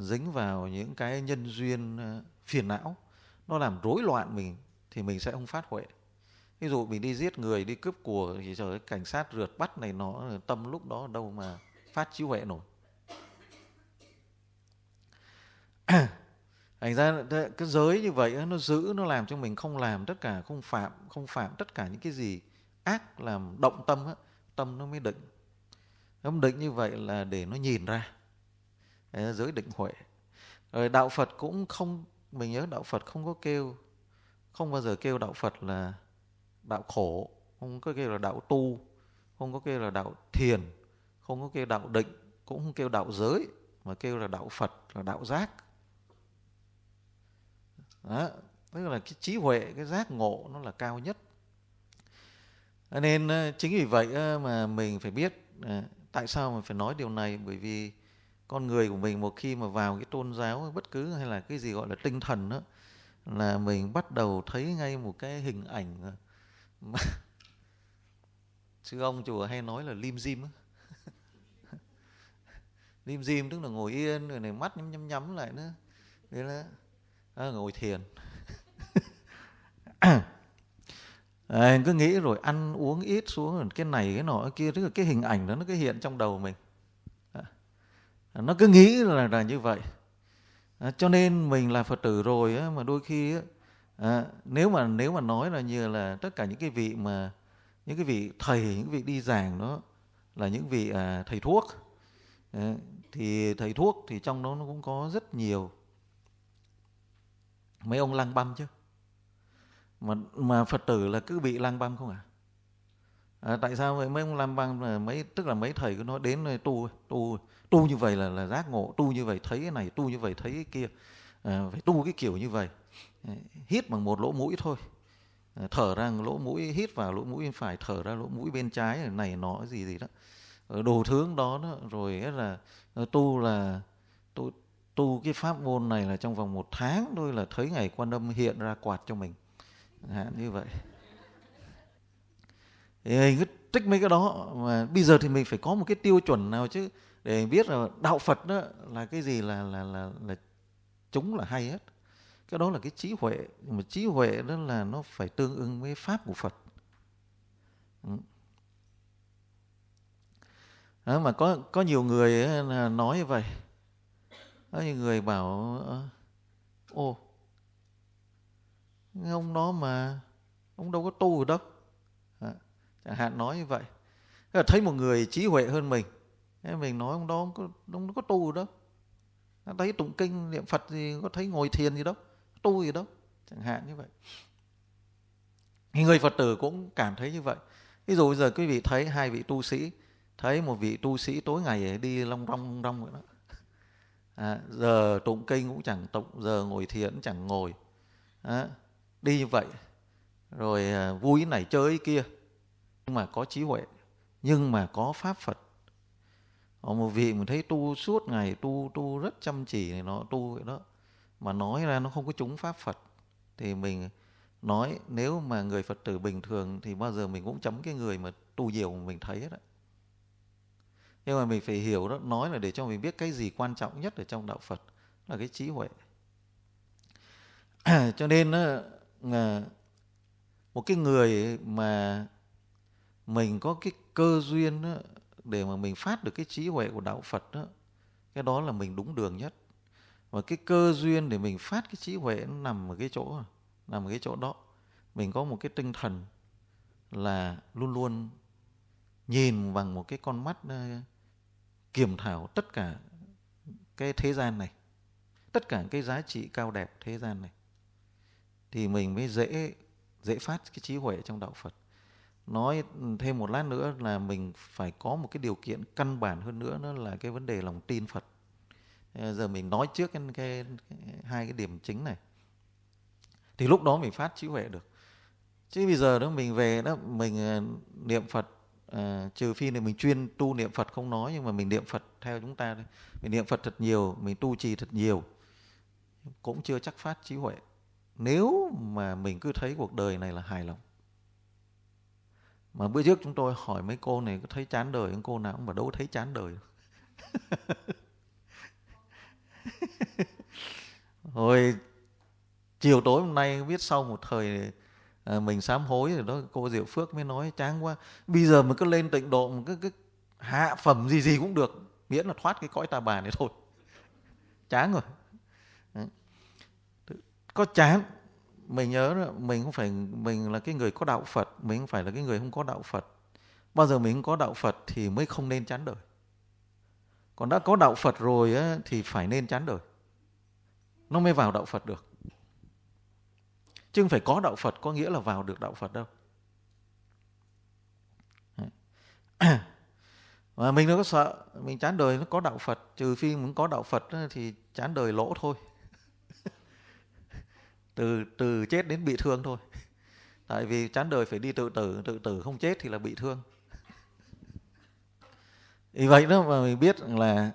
dính vào những cái nhân duyên phiền não, nó làm rối loạn mình thì mình sẽ không phát huệ. Ví dụ mình đi giết người, đi cướp của thì trời ơi, cảnh sát rượt bắt này nó, tâm lúc đó đâu mà phát trí huệ nổi. Thành ra cái giới như vậy nó giữ, nó làm cho mình không làm tất cả, không phạm tất cả những cái gì ác làm động tâm á, tâm nó mới định. Tâm định như vậy là để nó nhìn ra. Đấy là giới định huệ. Rồi đạo Phật cũng không, mình nhớ đạo Phật không có kêu, không bao giờ kêu đạo Phật là đạo khổ, không có kêu là đạo tu, không có kêu là đạo thiền, không có kêu đạo định, cũng không kêu đạo giới, mà kêu là đạo Phật, là đạo giác. Đó, tức là cái trí huệ, cái giác ngộ nó là cao nhất. Nên chính vì vậy mà mình phải biết tại sao mà phải nói điều này, bởi vì con người của mình một khi mà vào cái tôn giáo bất cứ hay là cái gì gọi là tinh thần đó, là mình bắt đầu thấy ngay một cái hình ảnh mà sư ông chùa hay nói là lim dim. Lim dim tức là ngồi yên rồi này, mắt nhắm nhắm nhắm lại nữa, thế đó, ngồi thiền. Cứ nghĩ rồi ăn uống ít xuống rồi cái này cái nọ cái kia, tức là cái hình ảnh đó nó cứ hiện trong đầu mình. Nó cứ nghĩ là như vậy. Cho nên mình là Phật tử rồi á, mà đôi khi á, nếu mà nói là như là tất cả những cái vị mà những cái vị thầy, những vị đi giảng đó là những vị thầy thuốc, thì thầy thuốc thì trong đó nó cũng có rất nhiều mấy ông lăng băm chứ, mà Phật tử là cứ bị lăng băm không tại sao vậy? Mấy ông lăng băm là tức là mấy thầy cứ nói đến tu như vậy là giác ngộ, tu như vậy thấy cái này, tu như vậy thấy cái kia, phải tu cái kiểu như vậy. Hít bằng một lỗ mũi thôi, thở ra lỗ mũi, hít vào lỗ mũi bên phải, thở ra lỗ mũi bên trái, này nọ cái gì đó, đồ thướng đó. Rồi là tu cái pháp môn này là trong vòng 1 tháng thôi là thấy ngày Quan Âm hiện ra quạt cho mình, như vậy. Thì mình cứ trích mấy cái đó, mà bây giờ thì mình phải có một cái tiêu chuẩn nào chứ, để biết là đạo Phật đó là cái gì là chúng là hay hết. Cái đó là cái trí huệ, mà trí huệ đó là nó phải tương ứng với pháp của Phật. Đó, mà có nhiều người nói như vậy, có nhiều người bảo ô, ông đó mà ông đâu có tu ở đâu, chẳng hạn nói như vậy. Thấy một người trí huệ hơn mình, mình nói ông đó không có tu ở đâu, thấy tụng kinh niệm Phật gì, có thấy ngồi thiền gì đâu, tu gì đâu, chẳng hạn như vậy. Thì người Phật tử cũng cảm thấy như vậy. Ví dụ bây giờ quý vị thấy hai vị tu sĩ, thấy một vị tu sĩ tối ngày đi long rong vậy đó, giờ tụng kinh cũng chẳng tụng, giờ ngồi thiền cũng chẳng ngồi, đi như vậy, rồi vui này chơi kia, nhưng mà có trí huệ, nhưng mà có pháp Phật. Còn một vị mình thấy tu suốt ngày, tu rất chăm chỉ này, nó tu vậy đó, mà nói ra nó không có trúng pháp Phật, thì mình nói nếu mà người Phật tử bình thường thì bao giờ mình cũng chấm cái người mà tu nhiều mà mình thấy hết. Nhưng mà mình phải hiểu đó, nói là để cho mình biết cái gì quan trọng nhất ở trong đạo Phật là cái trí huệ. Cho nên một cái người mà mình có cái cơ duyên đó, để mà mình phát được cái trí huệ của đạo Phật đó, cái đó là mình đúng đường nhất. Và cái cơ duyên để mình phát cái trí huệ nó nằm ở cái chỗ đó. Mình có một cái tinh thần là luôn luôn nhìn bằng một cái con mắt kiểm thảo tất cả cái thế gian này, tất cả cái giá trị cao đẹp thế gian này, thì mình mới dễ phát cái trí huệ trong đạo Phật. Nói thêm một lát nữa là mình phải có một cái điều kiện căn bản hơn nữa, đó là cái vấn đề lòng tin Phật. Giờ mình nói trước hai cái điểm chính này, thì lúc đó mình phát trí huệ được. Chứ bây giờ đó mình về đó mình niệm Phật, trừ phi là mình chuyên tu niệm Phật không nói, nhưng mà mình niệm Phật theo chúng ta đây, mình niệm Phật thật nhiều, mình tu trì thật nhiều, cũng chưa chắc phát trí huệ. Nếu mà mình cứ thấy cuộc đời này là hài lòng. Mà bữa trước chúng tôi hỏi mấy cô này có thấy chán đời không, cô nào cũng bảo đâu thấy chán đời. Hồi chiều tối hôm nay biết sau một thời mình sám hối rồi đó, cô Diệu Phước mới nói chán quá. Bây giờ mình cứ lên tịnh độ, mình cứ hạ phẩm gì gì cũng được, miễn là thoát cái cõi ta bà này thôi. Chán rồi. Đấy. Có chán. Mình nhớ đó, mình không phải, mình là cái người có đạo Phật, mình không phải là cái người không có đạo Phật. Bao giờ mình không có đạo Phật thì mới không nên chán đời. Còn đã có đạo Phật rồi á, thì phải nên chán đời, nó mới vào đạo Phật được. Chứ không phải có đạo Phật có nghĩa là vào được đạo Phật đâu. Mà mình đừng có sợ, mình chán đời nó có đạo Phật. Trừ phi mình có đạo Phật thì chán đời lỗ thôi. Từ chết đến bị thương thôi. Tại vì chán đời phải đi tự tử không chết thì là bị thương. Vì vậy đó mà mình biết là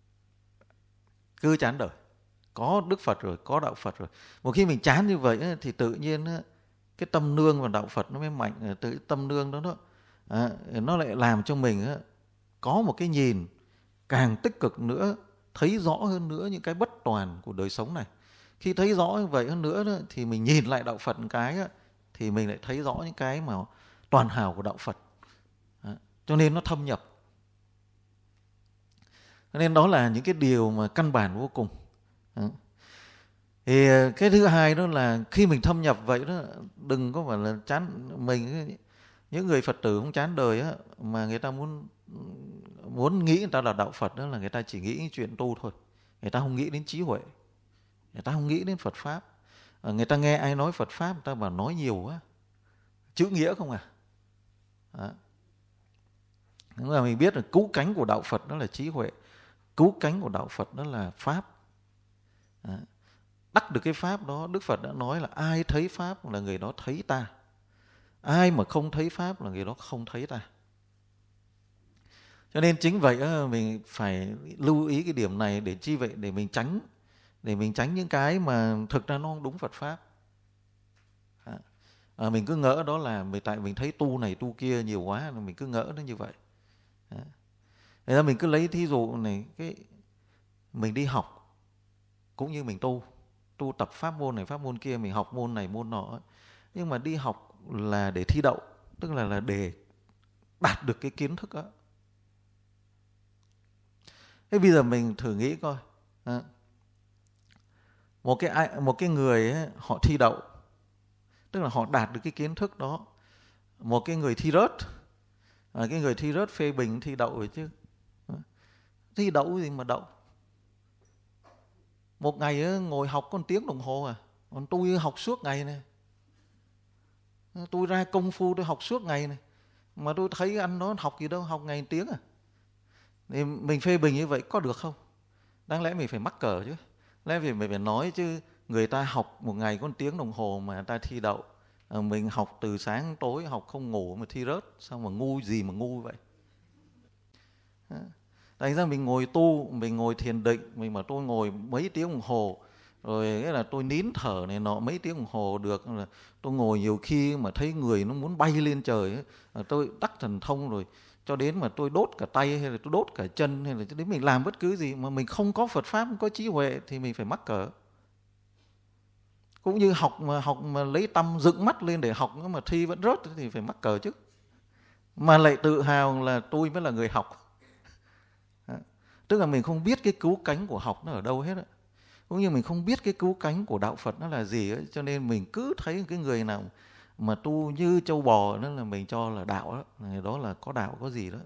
cứ chán đời. Có Đức Phật rồi, có đạo Phật rồi. Một khi mình chán như vậy thì tự nhiên cái tâm nương vào đạo Phật nó mới mạnh. Tự tâm nương đó nó lại làm cho mình có một cái nhìn càng tích cực nữa, thấy rõ hơn nữa những cái bất toàn của đời sống này. Khi thấy rõ như vậy hơn nữa đó, thì mình nhìn lại đạo Phật một cái thì mình lại thấy rõ những cái mà toàn hảo của đạo Phật. Cho nên nó thâm nhập. Nên đó là những cái điều mà căn bản vô cùng. Thì cái thứ hai đó là khi mình thâm nhập vậy đó, đừng có phải là chán mình. Những người Phật tử không chán đời á, mà người ta muốn nghĩ người ta là đạo Phật đó, là người ta chỉ nghĩ chuyện tu thôi. Người ta không nghĩ đến trí huệ, người ta không nghĩ đến Phật Pháp. Người ta nghe ai nói Phật Pháp, người ta bảo nói nhiều quá, chữ nghĩa không à. Đó. Nhưng mà mình biết là cứu cánh của đạo Phật đó là trí huệ, cứu cánh của đạo Phật đó là Pháp. Đó. Đắc được cái Pháp đó, Đức Phật đã nói là ai thấy Pháp là người đó thấy ta. Ai mà không thấy Pháp là người đó không thấy ta. Cho nên chính vậy mình phải lưu ý cái điểm này để chi vậy, để mình tránh những cái mà thực ra nó không đúng Phật Pháp. Mình cứ ngỡ đó là tại mình thấy tu này tu kia nhiều quá, mình cứ ngỡ nó như vậy. Thế ra mình cứ lấy thí dụ này, mình đi học cũng như mình tu tập pháp môn này pháp môn kia, mình học môn này môn nọ, nhưng mà đi học là để thi đậu, tức là để đạt được cái kiến thức đó. Thế bây giờ mình thử nghĩ coi, một cái người ấy, họ thi đậu, tức là họ đạt được cái kiến thức đó. Một cái người thi rớt, cái người thi rớt phê bình thi đậu rồi chứ. Thi đậu gì mà đậu? Một ngày ngồi học có 1 tiếng đồng hồ à. Còn tôi học suốt ngày này. Tôi ra công phu tôi học suốt ngày này. Mà tôi thấy anh nó học gì đâu, học ngày 1 tiếng à. Thì mình phê bình như vậy có được không? Đáng lẽ mình phải mắc cỡ chứ. Lẽ vì mình phải nói chứ, người ta học một ngày có 1 tiếng đồng hồ mà người ta thi đậu. Mình học từ sáng tối, học không ngủ mà thi rớt. Sao mà ngu gì mà ngu vậy? Thành ra mình ngồi tu, mình ngồi thiền định, mình bảo tôi ngồi mấy tiếng đồng hồ, rồi cái là tôi nín thở này nọ mấy tiếng đồng hồ được. Là tôi ngồi nhiều khi mà thấy người nó muốn bay lên trời ấy, tôi đắc thần thông rồi, cho đến mà tôi đốt cả tay hay là tôi đốt cả chân, hay là cho đến mình làm bất cứ gì mà mình không có Phật Pháp, không có trí huệ thì mình phải mắc cỡ. Cũng như học mà lấy tâm dựng mắt lên để học mà thi vẫn rớt thì phải mắc cỡ chứ. Mà lại tự hào là tôi mới là người học. Tức là mình không biết cái cứu cánh của học nó ở đâu hết. Cũng như mình không biết cái cứu cánh của đạo Phật nó là gì ấy. Cho nên mình cứ thấy cái người nào mà tu như trâu bò đó là mình cho là đạo đó. Người đó là có đạo có gì đó.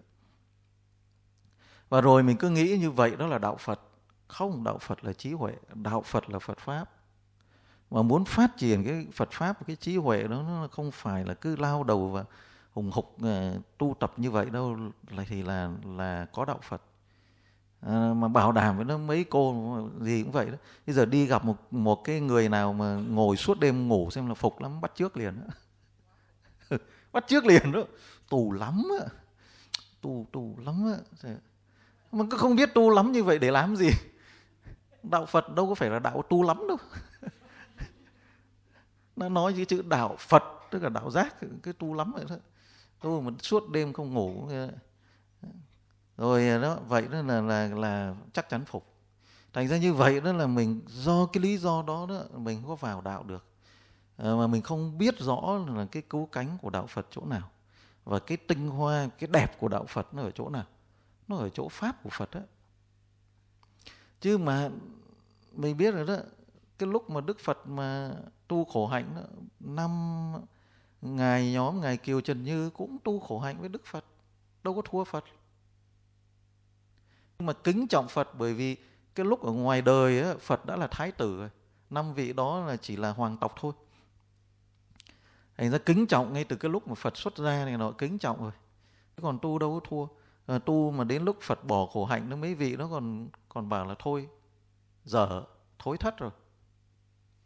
Và rồi mình cứ nghĩ như vậy đó là đạo Phật. Không, đạo Phật là trí huệ, đạo Phật là Phật Pháp. Mà muốn phát triển cái Phật Pháp, cái trí huệ đó, nó không phải là cứ lao đầu và hùng hục tu tập như vậy đâu, thì là có đạo Phật. Mà bảo đảm với nó mấy cô gì cũng vậy đó. Bây giờ đi gặp một cái người nào mà ngồi suốt đêm ngủ xem là phục lắm, bắt chước liền đó. Bắt chước liền đó. Tù lắm á. Tu lắm á. Mà cứ không biết tu lắm như vậy để làm gì? Đạo Phật đâu có phải là đạo tu lắm đâu. Nó nói cái chữ đạo Phật tức là đạo giác, cái tu lắm vậy đó. Tu mà suốt đêm không ngủ rồi đó, vậy đó là chắc chắn phục. Thành ra như vậy đó là mình do cái lý do đó đó mình không có vào đạo được. Mà mình không biết rõ là cái cứu cánh của đạo Phật chỗ nào, và cái tinh hoa, cái đẹp của đạo Phật nó ở chỗ nào. Nó ở chỗ pháp của Phật đó. Chứ mà mình biết rồi đó, cái lúc mà Đức Phật mà tu khổ hạnh đó, 5 ngài nhóm ngài Kiều Trần Như cũng tu khổ hạnh với Đức Phật, đâu có thua Phật. Nhưng mà kính trọng Phật bởi vì cái lúc ở ngoài đời á, Phật đã là thái tử rồi, 5 vị đó là chỉ là hoàng tộc thôi. Thành ra kính trọng ngay từ cái lúc mà Phật xuất ra này, nó kính trọng rồi. Còn tu đâu có thua. Tu mà đến lúc Phật bỏ khổ hạnh nó mấy vị nó còn bảo là thôi, dở, thối thất rồi.